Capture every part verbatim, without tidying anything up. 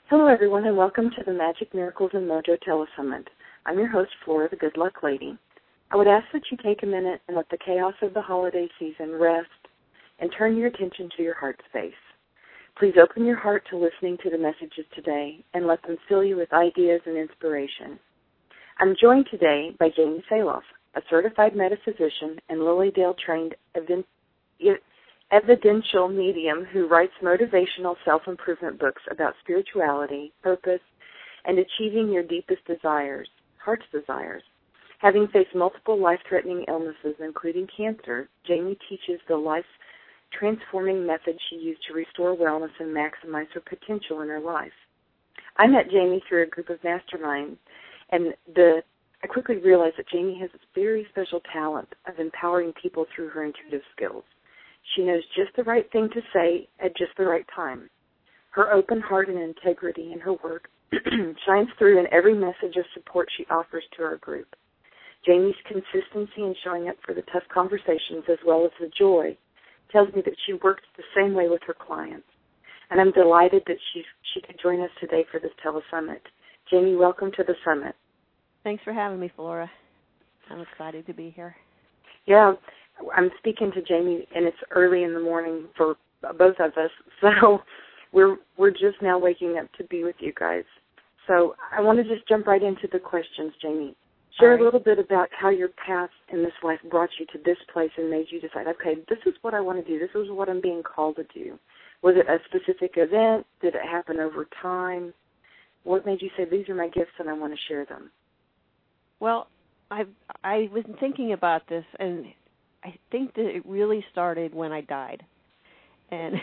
Hello, everyone, and welcome to the Magic, Miracles, and Mojo Telesummit. I'm your host, Flora, the Good Luck Lady. I would ask that you take a minute and let the chaos of the holiday season rest and turn your attention to your heart space. Please open your heart to listening to the messages today and let them fill you with ideas and inspiration. I'm joined today by Jamie Saloff, a certified metaphysician and Lilydale-trained event evidential medium who writes motivational self-improvement books about spirituality, purpose, and achieving your deepest desires, heart's desires. Having faced multiple life-threatening illnesses, including cancer, Jamie teaches the life-transforming method she used to restore wellness and maximize her potential in her life. I met Jamie through a group of masterminds, and the I quickly realized that Jamie has this very special talent of empowering people through her intuitive skills. She knows just the right thing to say at just the right time. Her open heart and integrity in her work shines through in every message of support she offers to our group. Jamie's consistency in showing up for the tough conversations as well as the joy tells me that she works the same way with her clients. And I'm delighted that she, she could join us today for this telesummit. Jamie, welcome to the summit. Thanks for having me, Flora. I'm excited to be here. Yeah. I'm speaking to Jamie, and it's early in the morning for both of us, so we're we're just now waking up to be with you guys. So I want to just jump right into the questions, Jamie. Share right. a little bit about how your path in this life brought you to this place and made you decide, okay, this is what I want to do. This is what I'm being called to do. Was it a specific event? Did it happen over time? What made you say, these are my gifts and I want to share them? Well, I I was thinking about this, and I think that it really started when I died. And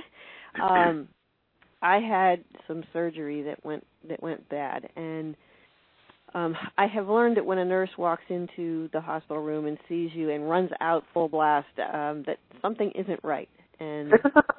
um, I had some surgery that went that went bad. And um, I have learned that when a nurse walks into the hospital room and sees you and runs out full blast, um, that something isn't right. And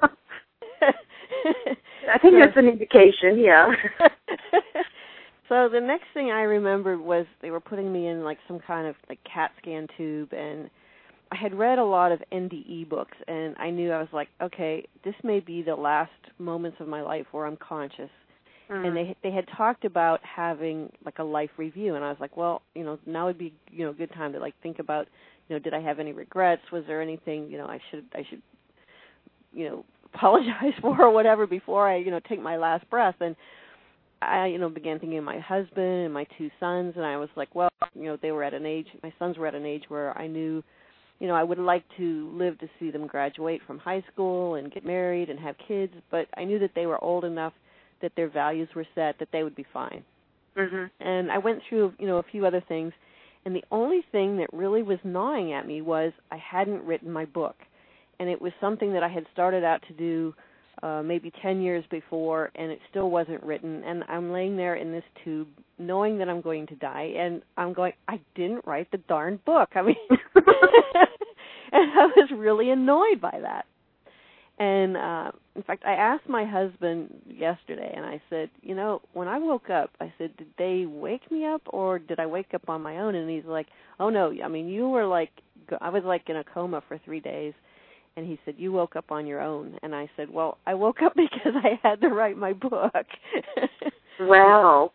I think so, that's an indication, yeah. So the next thing I remembered was they were putting me in like some kind of like CAT scan tube, and I had read a lot of N D E books, and I knew I was like, okay, this may be the last moments of my life where I'm conscious. Mm-hmm. And they they had talked about having like a life review, and I was like, well, you know, now would be you know a good time to like think about, you know, did I have any regrets? Was there anything you know I should I should you know apologize for or whatever before I you know take my last breath? And I, you know, began thinking of my husband and my two sons, and I was like, well, you know, they were at an age, my sons were at an age where I knew, you know, I would like to live to see them graduate from high school and get married and have kids, but I knew that they were old enough that their values were set, that they would be fine. Mm-hmm. And I went through, you know, a few other things, and the only thing that really was gnawing at me was I hadn't written my book. And it was something that I had started out to do uh, maybe ten years before, and it still wasn't written. And I'm laying there in this tube knowing that I'm going to die, and I'm going, I didn't write the darn book. I mean, and I was really annoyed by that. And, uh, in fact, I asked my husband yesterday, and I said, you know, when I woke up, I said, did they wake me up, or did I wake up on my own? And he's like, oh, no, I mean, you were like, I was like in a coma for three days. And he said, you woke up on your own. And I said, well, I woke up because I had to write my book. Wow.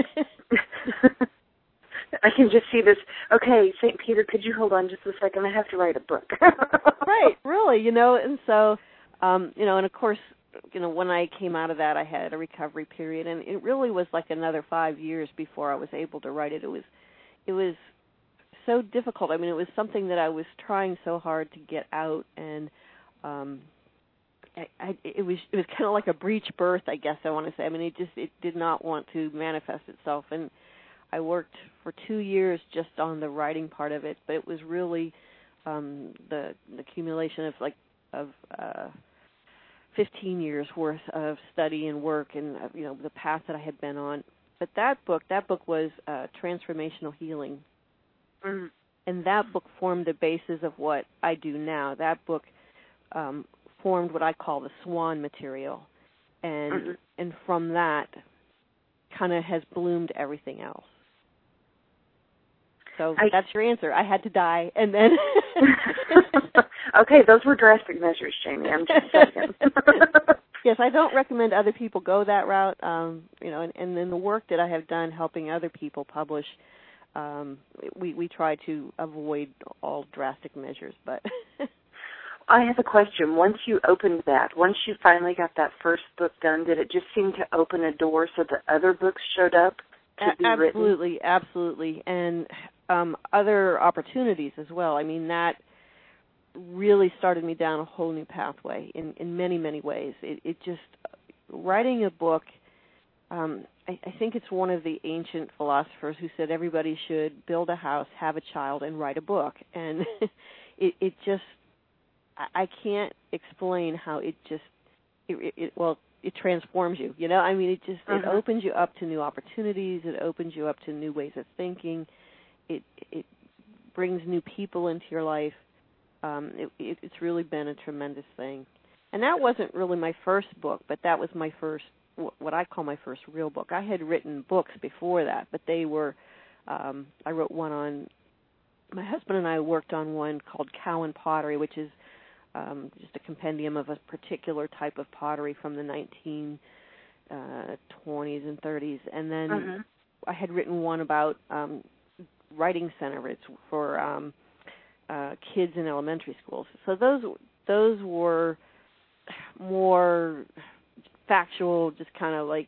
I can just see this. Okay, Saint Peter, could you hold on just a second? I have to write a book. Right, really, you know. And so, um, you know, and of course, you know, when I came out of that, I had a recovery period. And it really was like another five years before I was able to write it. It was, it was so difficult. I mean, it was something that I was trying so hard to get out, and um, I, I, it was it was kind of like a breech birth, I guess I want to say. I mean, it just it did not want to manifest itself, and I worked for two years just on the writing part of it, but it was really um, the, the accumulation of like of uh, fifteen years worth of study and work, and uh, you know the path that I had been on. But that book, that book was uh, Transformational Healing. Mm-hmm. And that book formed the basis of what I do now. That book um, formed what I call the swan material. And mm-hmm. and from that kind of has bloomed everything else. So I, that's your answer. I had to die, and then... Okay, those were drastic measures, Jamie. I'm just saying. Yes, I don't recommend other people go that route. Um, you know, and, and in the work that I have done helping other people publish, um, we we try to avoid all drastic measures. But I have a question. Once you opened that, once you finally got that first book done, did it just seem to open a door so that other books showed up to a- be absolutely, written? absolutely, and um, other opportunities as well. I mean, that really started me down a whole new pathway in, in many, many ways. It, it just, writing a book, um, I, I think it's one of the ancient philosophers who said everybody should build a house, have a child, and write a book. And it, it just, I, I can't explain how it just, it, it, well, it transforms you, you know? I mean, it just, Mm-hmm. it opens you up to new opportunities. It opens you up to new ways of thinking. It, it brings new people into your life. Um, it, it, it's really been a tremendous thing. And that wasn't really my first book, but that was my first, what I call my first real book. I had written books before that, but they were, um, I wrote one on, my husband and I worked on one called Cowan Pottery, which is um, just a compendium of a particular type of pottery from the nineteen twenties and thirties. And then Mm-hmm. I had written one about um, writing center. It's for um, Uh, kids in elementary schools. So those those were more factual, just kind of like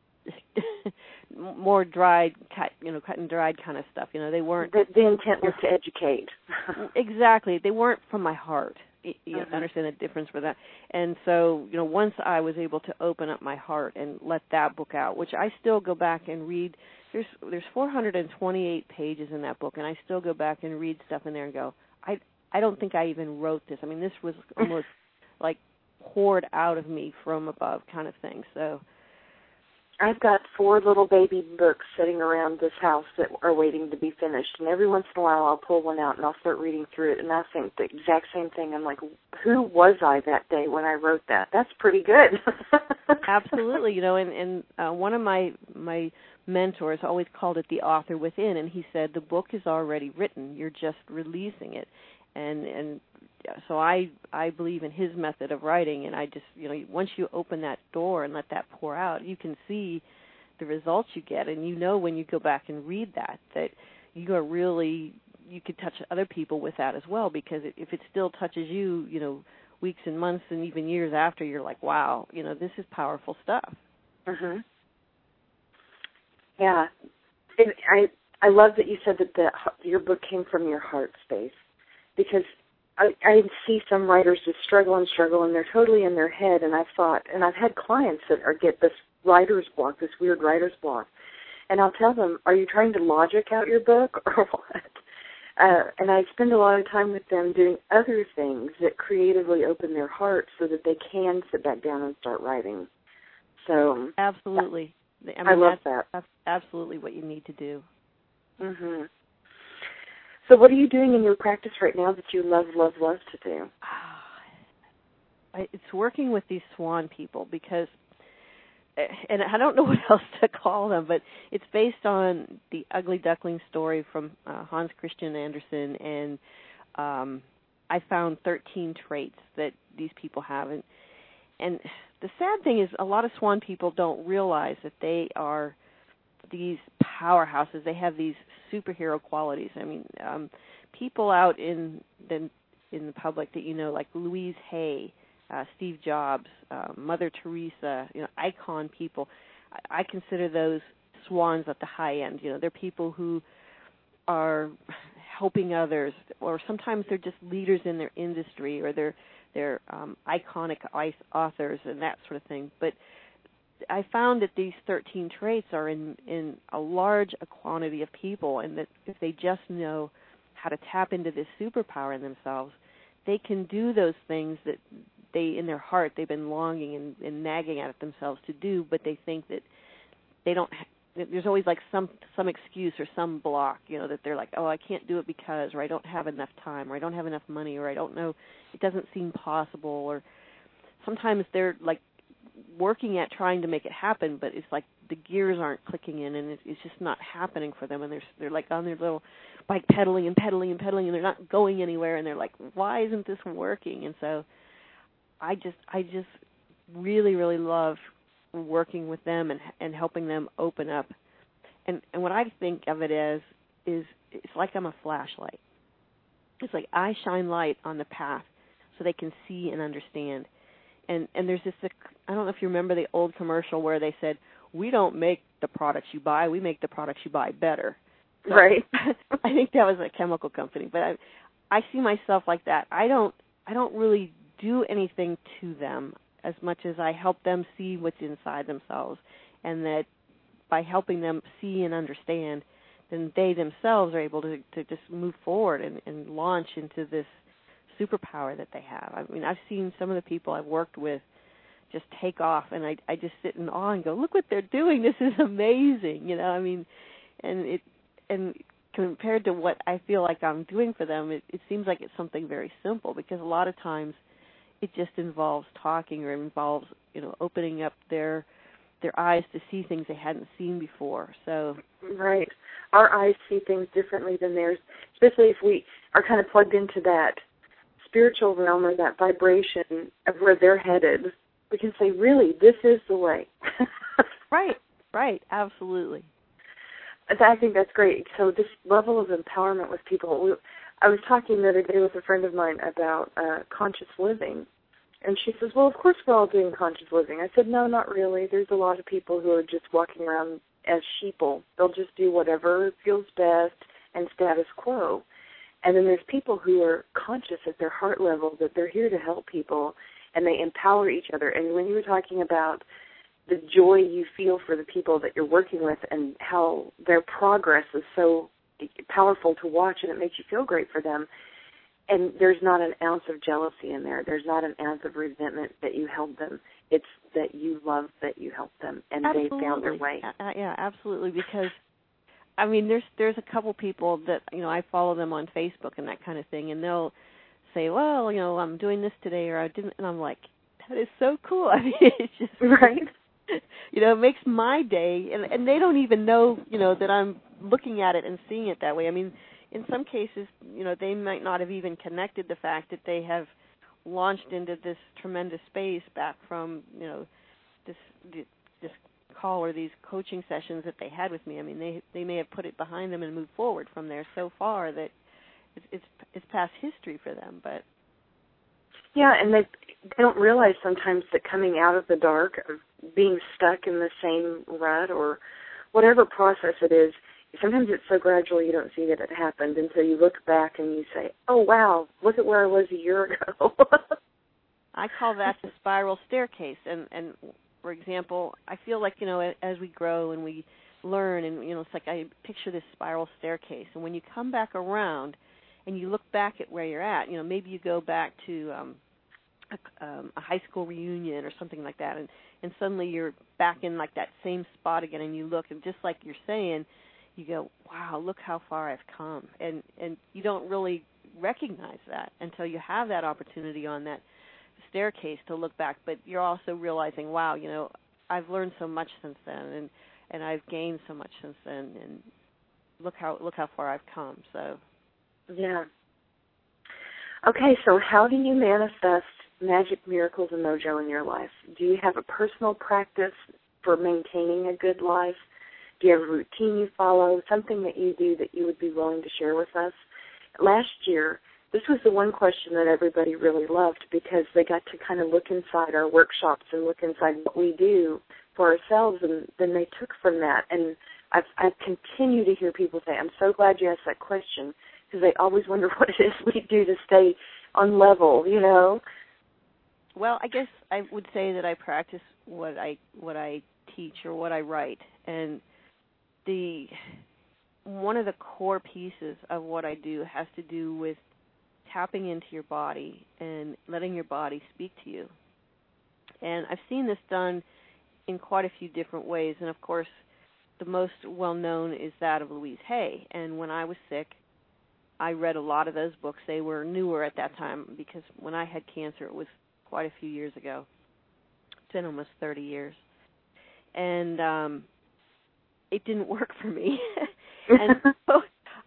more dried, cut, you know, cut and dried kind of stuff. You know, they weren't. The, the intent was to educate. Exactly, they weren't from my heart. You Mm-hmm. understand the difference with that. And so, you know, once I was able to open up my heart and let that book out, which I still go back and read. There's there's four hundred twenty-eight pages in that book, and I still go back and read stuff in there and go, I I don't think I even wrote this. I mean, this was almost like poured out of me from above, kind of thing. So I've got four little baby books sitting around this house that are waiting to be finished, and every once in a while I'll pull one out and I'll start reading through it, and I think the exact same thing. I'm like, who was I that day when I wrote that? That's pretty good. Absolutely, you know, and, and uh, one of my my mentors always called it the author within, and he said the book is already written, you're just releasing it. And and so I I believe in his method of writing, and I just, you know, once you open that door and let that pour out, you can see the results you get, and you know when you go back and read that that you are really, you could touch other people with that as well, because if it still touches you, you know, weeks and months and even years after, you're like, wow, you know, this is powerful stuff. Mhm. Yeah, and I I love that you said that the your book came from your heart space, because I, I see some writers just struggle and struggle, and they're totally in their head. And I've thought, and I've had clients that are get this writer's block, this weird writer's block, and I'll tell them, "Are you trying to logic out your book or what?" Uh, and I spend a lot of time with them doing other things that creatively open their heart so that they can sit back down and start writing. So absolutely, I, mean, I love that's, that. That's absolutely what you need to do. Mhm. So what are you doing in your practice right now that you love, love, love to do? It's working with these swan people, because, and I don't know what else to call them, but it's based on the Ugly Duckling story from uh, Hans Christian Andersen, and um, I found thirteen traits that these people have. And, and the sad thing is a lot of swan people don't realize that they are these powerhouses. They have these superhero qualities. I mean, um, people out in the in the public that you know, like Louise Hay, uh, Steve Jobs, uh, Mother Teresa, you know, icon people. I, I consider those swans at the high end. You know, they're people who are helping others, or sometimes they're just leaders in their industry, or they're they're um, iconic authors and that sort of thing. But I found that these thirteen traits are in, in a large quantity of people, and that if they just know how to tap into this superpower in themselves, they can do those things that they, in their heart, they've been longing and, and nagging at it themselves to do, but they think that they don't, there's always like some, some excuse or some block, you know, that they're like, oh, I can't do it because, or I don't have enough time, or I don't have enough money, or I don't know, it doesn't seem possible, or sometimes they're like, working at trying to make it happen, but it's like the gears aren't clicking in, and it's, it's just not happening for them, and they're they're like on their little bike pedaling and pedaling and pedaling, and they're not going anywhere, and they're like, why isn't this working? And so I just I just really, really love working with them and and helping them open up. And and what I think of it as is it's like I'm a flashlight. It's like I shine light on the path so they can see and understand. And and there's this, I don't know if you remember the old commercial where they said, we don't make the products you buy, we make the products you buy better. So right. I think that was a chemical company, but I I see myself like that. I don't I don't really do anything to them as much as I help them see what's inside themselves, and that by helping them see and understand, then they themselves are able to, to just move forward and, and launch into this superpower that they have. I mean, I've seen some of the people I've worked with just take off, and I, I just sit in awe and go, look what they're doing. This is amazing, you know. I mean, and it and compared to what I feel like I'm doing for them, it, it seems like it's something very simple, because a lot of times it just involves talking or involves, you know, opening up their their eyes to see things they hadn't seen before. So right, our eyes see things differently than theirs, especially if we are kind of plugged into that spiritual realm or that vibration of where they're headed. We can say, really, this is the way. Right, right, absolutely. I think that's great. So this level of empowerment with people. We, I was talking the other day with a friend of mine about uh, conscious living, and she says, well, of course we're all doing conscious living. I said, no, not really. There's a lot of people who are just walking around as sheeple. They'll just do whatever feels best and status quo. And then there's people who are conscious at their heart level that they're here to help people, and they empower each other. And when you were talking about the joy you feel for the people that you're working with and how their progress is so powerful to watch, and it makes you feel great for them, and there's not an ounce of jealousy in there. There's not an ounce of resentment that you helped them. It's that you love that you helped them, and absolutely. they found their way. Uh, yeah, absolutely, because I mean, there's there's a couple people that, you know, I follow them on Facebook and that kind of thing, and they'll say, well, you know, I'm doing this today, or I didn't, and I'm like, that is so cool. I mean, it's just right. You know, it makes my day, and and they don't even know, you know, that I'm looking at it and seeing it that way. I mean, in some cases, you know, they might not have even connected the fact that they have launched into this tremendous space back from, you know, this this call or these coaching sessions that they had with me. I mean, they they may have put it behind them and moved forward from there so far that it's it's, it's past history for them. But yeah, and they they don't realize sometimes that coming out of the dark, of being stuck in the same rut or whatever process it is, sometimes it's so gradual you don't see that it happened until you look back and you say, oh, wow, look at where I was a year ago. I call that the spiral staircase. And, and, for example, I feel like, you know, as we grow and we learn, and, you know, it's like I picture this spiral staircase. And when you come back around and you look back at where you're at, you know, maybe you go back to um, a, um, a high school reunion or something like that, and, and suddenly you're back in, like, that same spot again, and you look, and just like you're saying, you go, wow, look how far I've come. And and you don't really recognize that until you have that opportunity on that staircase to look back. But you're also realizing, wow, you know, I've learned so much since then, and, and I've gained so much since then, and look how look how far I've come. So, yeah. Okay, so how do you manifest magic, miracles, and mojo in your life? Do you have a personal practice for maintaining a good life? Do you have a routine you follow, something that you do that you would be willing to share with us? Last year, this was the one question that everybody really loved, because they got to kind of look inside our workshops and look inside what we do for ourselves, and then they took from that. And I've, I continue to hear people say, I'm so glad you asked that question, because they always wonder what it is we do to stay on level, you know? Well, I guess I would say that I practice what I what I teach or what I write, and the one of the core pieces of what I do has to do with tapping into your body and letting your body speak to you. And I've seen this done in quite a few different ways, and of course the most well-known is that of Louise Hay. And when I was sick, I read a lot of those books. They were newer at that time, because when I had cancer, it was quite a few years ago. It's been almost thirty years. And um, it didn't work for me. And so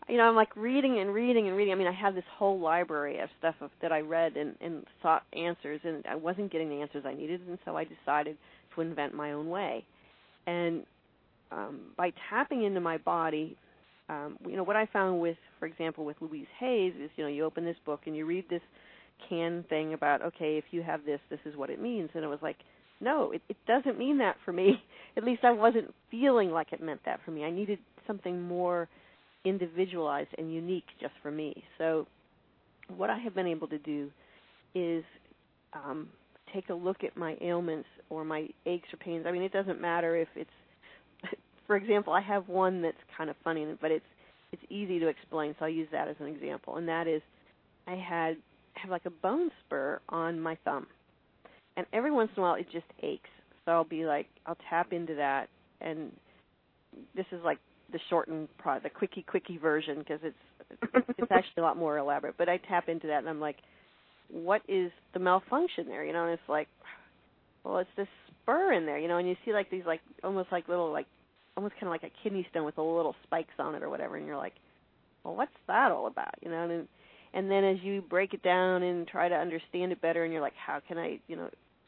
you know, I'm like reading and reading and reading. I mean, I have this whole library of stuff of, that I read and, and sought answers, and I wasn't getting the answers I needed, and so I decided to invent my own way. And um, by tapping into my body, um, you know, what I found with, for example, with Louise Hayes is, you know, you open this book and you read this can thing about, okay, if you have this, this is what it means. And it was like, no, it, it doesn't mean that for me. At least I wasn't feeling like it meant that for me. I needed something more individualized and unique just for me. So what I have been able to do is um, take a look at my ailments or my aches or pains. I mean, it doesn't matter if it's, for example, I have one that's kind of funny, but it's it's easy to explain, so I'll use that as an example. And that is, I had have like a bone spur on my thumb, and every once in a while it just aches. So I'll be like, I'll tap into that, and this is like the shortened, pro- the quickie quickie version because it's it's actually a lot more elaborate. But I tap into that, and I'm like, what is the malfunction there? You know, and it's like, well, it's this spur in there, you know, and you see like these like almost like little like almost kind of like a kidney stone with the little spikes on it or whatever, and you're like, well, what's that all about, you know? And and then as you break it down and try to understand it better, and you're like, how can I, you know,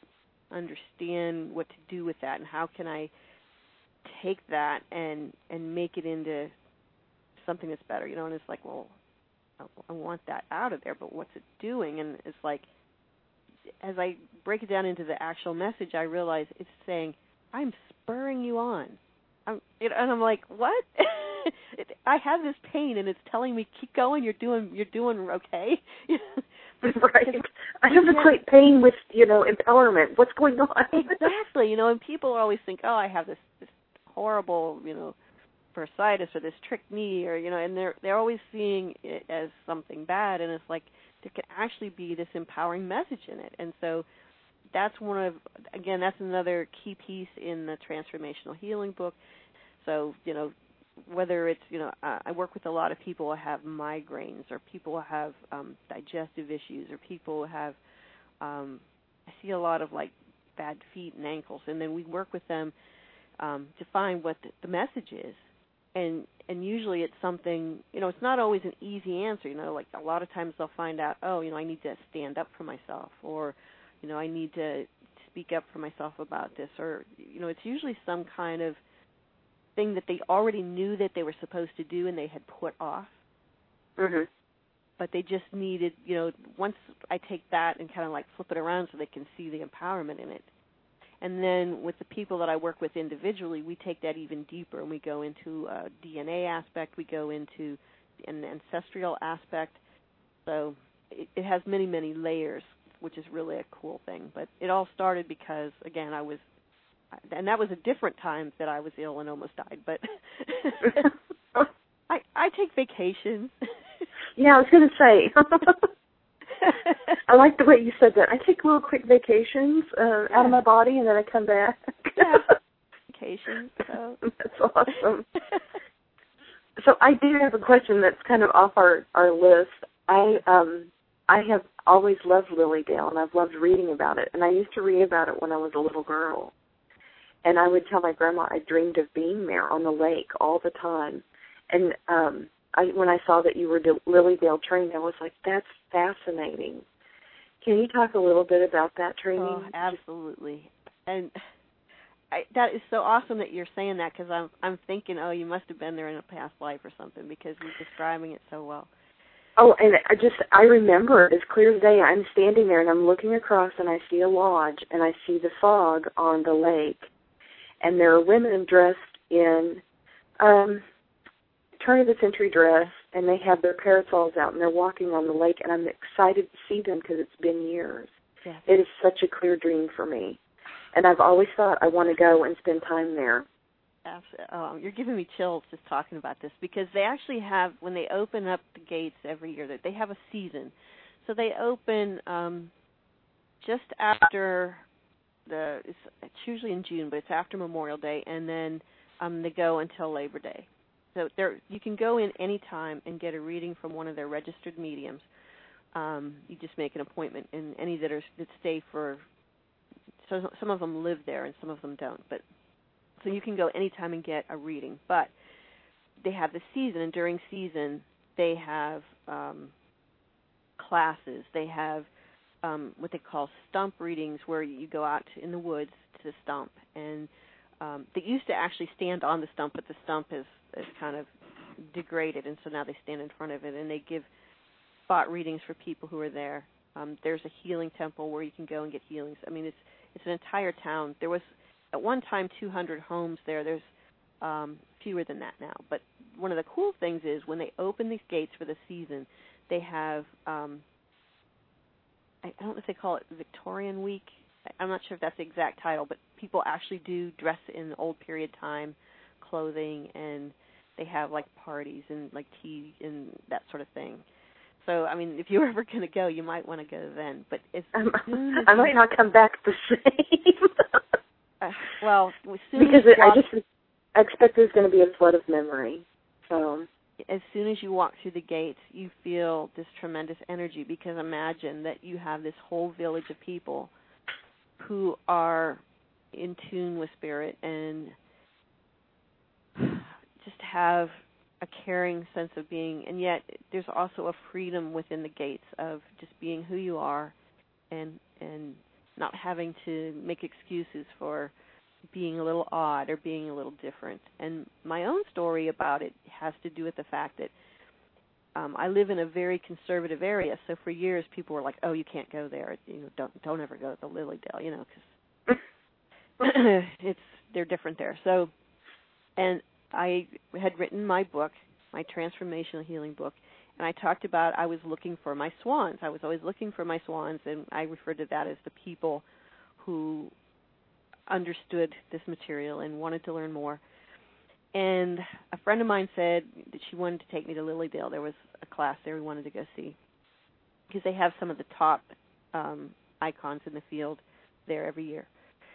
understand what to do with that, and how can I take that and and make it into something that's better, you know? And it's like, well, I want that out of there, but what's it doing? And it's like, as I break it down into the actual message, I realize it's saying, I'm spurring you on. I'm, you know, and I'm like, what? it, I have this pain, and it's telling me, keep going. You're doing, you're doing okay. Right. I have equate pain with, you know, empowerment. What's going on? Exactly. You know, and people always think, oh, I have this, this horrible, you know, bursitis or this trick knee, or you know, and they're they're always seeing it as something bad, and it's like there can actually be this empowering message in it. And so that's one of, again, that's another key piece in the Transformational Healing book. So, you know, whether it's, you know, uh, I work with a lot of people who have migraines, or people who have um, digestive issues, or people who have, um, I see a lot of like bad feet and ankles, and then we work with them um, to find what the, the message is. And and usually it's something, you know, it's not always an easy answer, you know, like a lot of times they'll find out, oh, you know, I need to stand up for myself, or, you know, I need to speak up for myself about this, or, you know, it's usually some kind of thing that they already knew that they were supposed to do and they had put off. Mm-hmm. But they just needed, you know, once I take that and kind of like flip it around so they can see the empowerment in it. And then with the people that I work with individually, we take that even deeper, and we go into a D N A aspect, we go into an ancestral aspect. So it, it has many, many layers, which is really a cool thing. But it all started because, again, I was, and that was a different time that I was ill and almost died, but I, I take vacations. Yeah, I was going to say. I like the way you said that. I take little quick vacations uh, yeah. out of my body, and then I come back. Yeah, vacations. So. That's awesome. So I do have a question that's kind of off our, our list. I um I have always loved Lily Dale, and I've loved reading about it. And I used to read about it when I was a little girl. And I would tell my grandma I dreamed of being there on the lake all the time. And um I, when I saw that you were Lily Dale trained, I was like, that's fascinating. Can you talk a little bit about that training? Oh, absolutely. And I, that is so awesome that you're saying that, because I'm I'm thinking, oh, you must have been there in a past life or something, because you're describing it so well. Oh, and I just, I remember as clear as day, I'm standing there and I'm looking across and I see a lodge and I see the fog on the lake. And there are women dressed in um, turn-of-the-century dress, and they have their parasols out and they're walking on the lake, and I'm excited to see them because it's been years. Yes. It is such a clear dream for me. And I've always thought I want to go and spend time there. Absolutely. Oh, you're giving me chills just talking about this, because they actually have, when they open up the gates every year, that they have a season. So they open um, just after the, it's, it's usually in June, but it's after Memorial Day, and then um, they go until Labor Day. So there, you can go in any time and get a reading from one of their registered mediums. Um, you just make an appointment, and any that are that stay for, so some of them live there and some of them don't, but so you can go anytime and get a reading. But they have the season, and during season they have um, classes. They have um, what they call stump readings, where you go out in the woods to the stump, and um, they used to actually stand on the stump, but the stump is, is kind of degraded, and so now they stand in front of it, and they give spot readings for people who are there. Um, there's a healing temple where you can go and get healings. I mean, it's it's an entire town. There was at one time two hundred homes there. There's um, fewer than that now. But one of the cool things is when they open these gates for the season, they have um, I don't know if they call it Victorian Week. I'm not sure if that's the exact title, but people actually do dress in old period time clothing, and they have like parties and like tea and that sort of thing. So, I mean, if you're ever going to go, you might want to go then. But as um, soon as I might not come back the same. uh, well, as soon because as you it, walk, I just I expect there's going to be a flood of memory. So as soon as you walk through the gates, you feel this tremendous energy, because imagine that you have this whole village of people who are in tune with spirit and just have a caring sense of being, and yet there's also a freedom within the gates of just being who you are, and and not having to make excuses for being a little odd or being a little different. And my own story about it has to do with the fact that um, I live in a very conservative area, so for years people were like, "Oh, you can't go there. You know, don't don't ever go to the Lilydale, you know, because it's they're different there." So, and I had written my book, my transformational healing book, and I talked about I was looking for my swans. I was always looking for my swans, and I referred to that as the people who understood this material and wanted to learn more. And a friend of mine said that she wanted to take me to Lilydale. There was a class there we wanted to go see, because they have some of the top um, icons in the field there every year.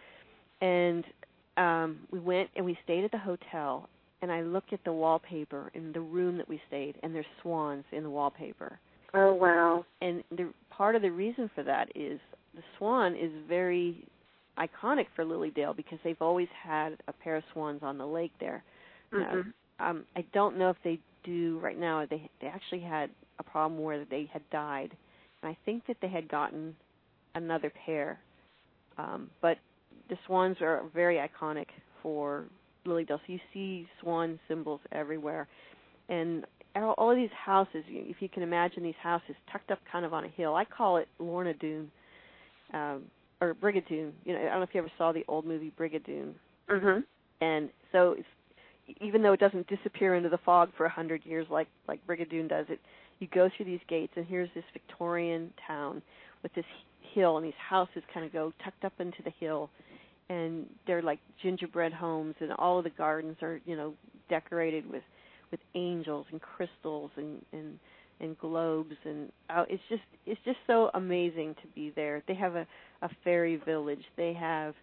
And um, we went and we stayed at the hotel, and I looked at the wallpaper in the room that we stayed, and there's swans in the wallpaper. Oh, wow. And the, part of the reason for that is the swan is very iconic for Lilydale, because they've always had a pair of swans on the lake there. Mm-hmm. Now, um, I don't know if they do right now. They they actually had a problem where they had died, and I think that they had gotten another pair. Um, but the swans are very iconic for Lilydale. So you see swan symbols everywhere. And all of these houses, if you can imagine these houses tucked up kind of on a hill. I call it Lorna Doone, um, or Brigadoon. You know, I don't know if you ever saw the old movie Brigadoon. Mm-hmm. And so it's, even though it doesn't disappear into the fog for a hundred years like, like Brigadoon does, it you go through these gates, and here's this Victorian town with this hill, and these houses kind of go tucked up into the hill, and they're like gingerbread homes, and all of the gardens are, you know, decorated with, with angels and crystals and, and and globes, and uh, it's just it's just so amazing to be there. They have a, a fairy village. They have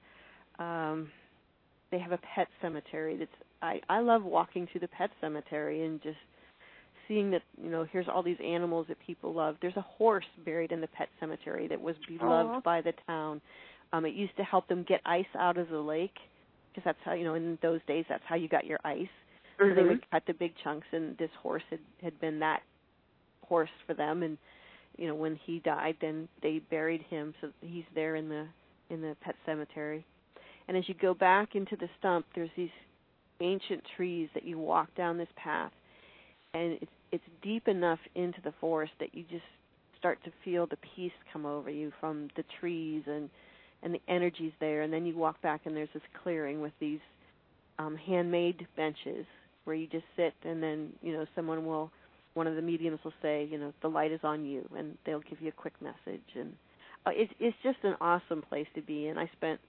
um, they have a pet cemetery. That's I, I love walking through the pet cemetery and just seeing that, you know, here's all these animals that people love. There's a horse buried in the pet cemetery that was beloved Aww. by the town. Um, it used to help them get ice out of the lake, because that's how, you know, in those days, that's how you got your ice. Mm-hmm. So they would cut the big chunks, and this horse had, had been that horse for them. And, you know, when he died, then they buried him, so he's there in the in the pet cemetery. And as you go back into the stump, there's these ancient trees that you walk down this path, and it's it's deep enough into the forest that you just start to feel the peace come over you from the trees, and and the energy's there. And then you walk back, and there's this clearing with these um, handmade benches where you just sit, and then, you know, someone will, one of the mediums will say, you know, the light is on you, and they'll give you a quick message. And uh, it's it's just an awesome place to be. And I spent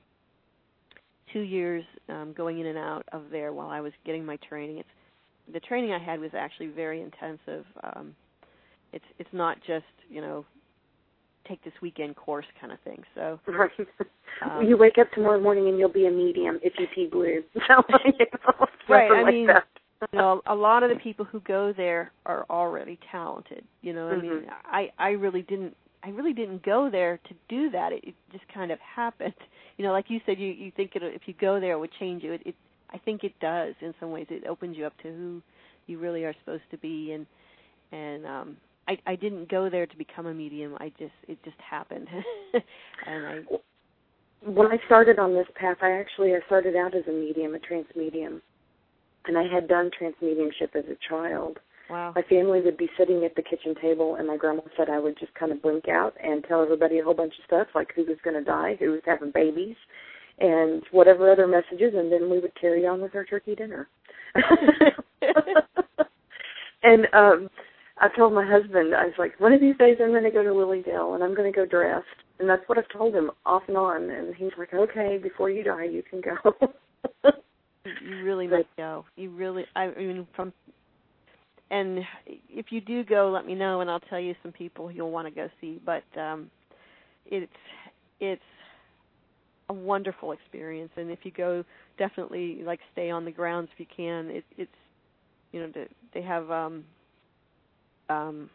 two years um, going in and out of there while I was getting my training. It's the training I had was actually very intensive. Um, it's it's not just, you know, take this weekend course kind of thing. So right. Um, you wake up tomorrow morning and you'll be a medium if you pee blue. So, you know, right. I like mean, that. you know, a lot of the people who go there are already talented. You know, mm-hmm. I mean, I I really didn't. I really didn't go there to do that. It, it just kind of happened. You know, like you said, you, you think it, if you go there, it would change you. It, it, I think it does in some ways. It opens you up to who you really are supposed to be. And and um, I I didn't go there to become a medium. I just it just happened, and I. When I started on this path, I actually I started out as a medium, a trance medium, and I had done trance mediumship as a child. Wow. My family would be sitting at the kitchen table, and my grandma said I would just kind of blink out and tell everybody a whole bunch of stuff, like who was going to die, who was having babies, and whatever other messages, and then we would carry on with our turkey dinner. And um, I told my husband, I was like, one of these days I'm going to go to Lilydale, and I'm going to go dressed. And that's what I've told him off and on. And he's like, okay, before you die, you can go. You really must go. You really, I mean, from... And if you do go, let me know, and I'll tell you some people you'll want to go see. But um, it's it's a wonderful experience, and if you go, definitely like stay on the grounds if you can. It, it's you know they have um, um,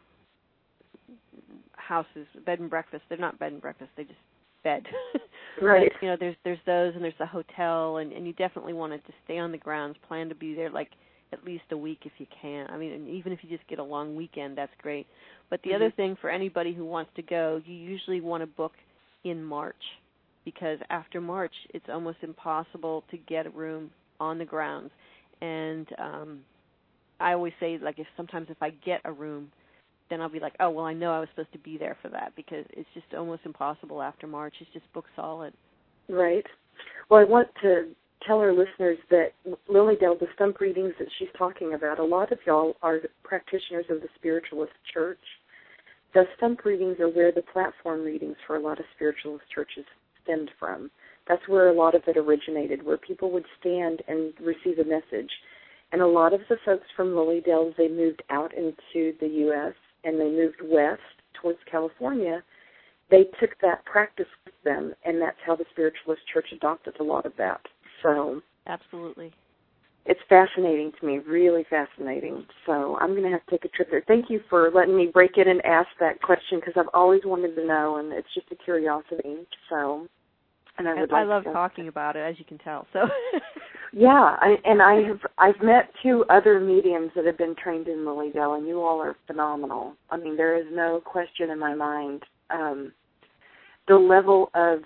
houses, bed and breakfast. They're not bed and breakfast; they just bed. Right. But, you know, there's there's those, and there's the hotel, and, and you definitely want to just stay on the grounds. Plan to be there like at least a week if you can. I mean, and even if you just get a long weekend, that's great. But the mm-hmm. other thing for anybody who wants to go, you usually want to book in March, because after March, it's almost impossible to get a room on the grounds. And um, I always say, like, if sometimes if I get a room, then I'll be like, oh, well, I know I was supposed to be there for that, because it's just almost impossible after March. It's just booked solid. Right. Well, I want to tell our listeners that Lilydale, the stump readings that she's talking about, a lot of y'all are practitioners of the spiritualist church. The stump readings are where the platform readings for a lot of spiritualist churches stemmed from. That's where a lot of it originated, where people would stand and receive a message. And a lot of the folks from Lilydale, they moved out into the U S and they moved west towards California. They took that practice with them, and that's how the spiritualist church adopted a lot of that. So absolutely. It's fascinating to me, really fascinating. So I'm going to have to take a trip there. Thank you for letting me break in and ask that question, because I've always wanted to know, and it's just a curiosity. So, and I would I like love to talking about it, as you can tell. So, yeah, I, and I have I've met two other mediums that have been trained in Lilydale, and you all are phenomenal. I mean, there is no question in my mind. Um, the level of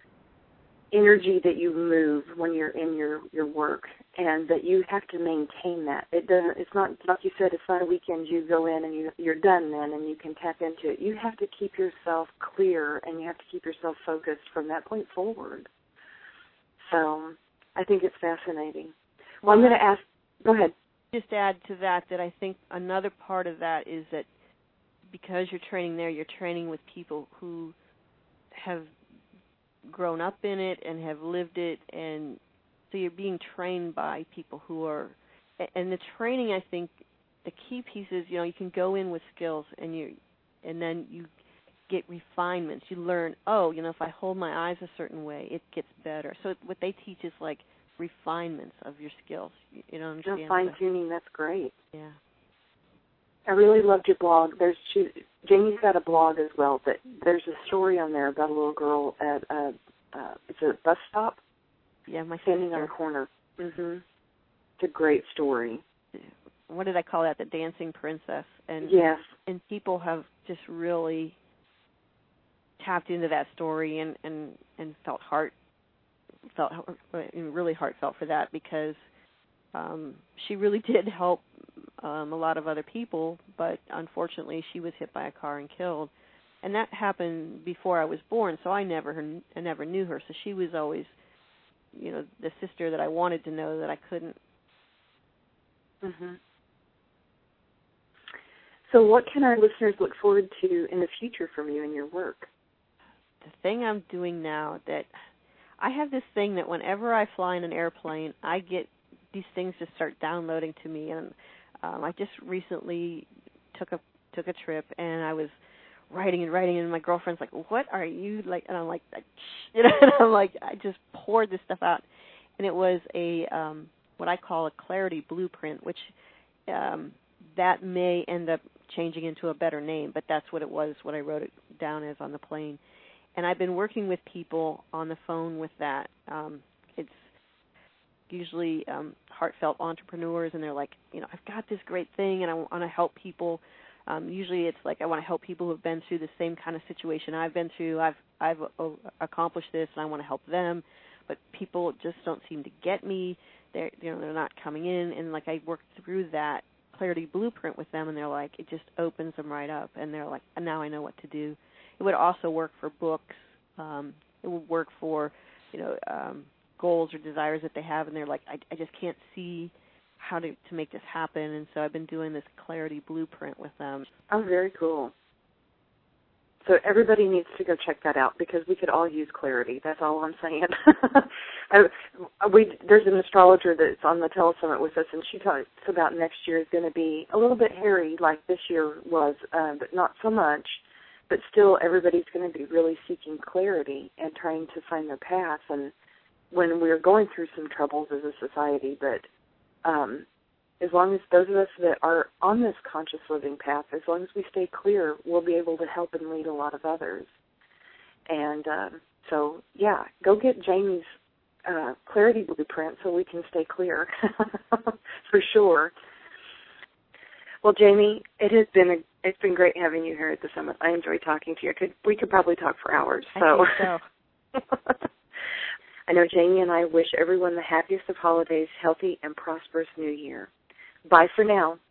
energy that you move when you're in your, your work, and that you have to maintain that. It doesn't. It's not, like you said, it's not a weekend. You go in and you, you're done then, and you can tap into it. You have to keep yourself clear, and you have to keep yourself focused from that point forward. So I think it's fascinating. Well, I'm going to ask, go ahead. Just add to that that I think another part of that is that because you're training there, you're training with people who have grown up in it and have lived it, and so you're being trained by people who are, and the training, I think, the key piece is, you know, you can go in with skills, and you, and then you get refinements. You learn, oh, you know, if I hold my eyes a certain way, it gets better. So what they teach is like refinements of your skills. You, you know, understand? No, fine-tuning, that's great. Yeah. I really loved your blog. There's she, Jamie's got a blog as well, but there's a story on there about a little girl at a, uh, it's a bus stop. Yeah, my standing sister. on a corner. Mm-hmm. It's a great story. What did I call that? The dancing princess. And yes. And people have just really tapped into that story and, and, and felt heart felt really heartfelt for that, because um, she really did help um, a lot of other people, but unfortunately she was hit by a car and killed. And that happened before I was born, so I never I never knew her. So she was always, you know, the sister that I wanted to know that I couldn't. Mm-hmm. So what can our listeners look forward to in the future from you and your work? The thing I'm doing now, that I have this thing that whenever I fly in an airplane, I get these things just start downloading to me. And um, I just recently took a took a trip, and I was writing and writing, and my girlfriend's like, "What are you like?" And I'm like, you know, and I'm like, I just poured this stuff out, and it was a um, what I call a clarity blueprint, which um, that may end up changing into a better name, but that's what it was, what I wrote it down as on the plane. And I've been working with people on the phone with that. Um, it's usually um, heartfelt entrepreneurs, and they're like, you know, I've got this great thing, and I want to help people. Um, usually, it's like I want to help people who have been through the same kind of situation I've been through. I've I've uh, accomplished this, and I want to help them. But people just don't seem to get me. They're you know they're not coming in, and like I worked through that Clarity Blueprint with them, and they're like, it just opens them right up, and they're like, now I know what to do. It would also work for books. Um, it would work for, you know, um, goals or desires that they have, and they're like, I, I just can't see how to, to make this happen, and so I've been doing this Clarity Blueprint with them. Oh, very cool. So everybody needs to go check that out because we could all use clarity. That's all I'm saying. I, we, there's an astrologer that's on the telesummit with us, and she talks about next year is going to be a little bit hairy like this year was, uh, but not so much. But still, everybody's going to be really seeking clarity and trying to find their path. And when we're going through some troubles as a society, but um, as long as those of us that are on this conscious living path, as long as we stay clear, we'll be able to help and lead a lot of others. And um, so, yeah, go get Jamie's uh, Clarity Blueprint so we can stay clear, for sure. Well, Jamie, it has been a, it's been great having you here at the summit. I enjoy talking to you. I could, we could probably talk for hours. So. I think so. I know Jamie and I wish everyone the happiest of holidays, healthy and prosperous New Year. Bye for now.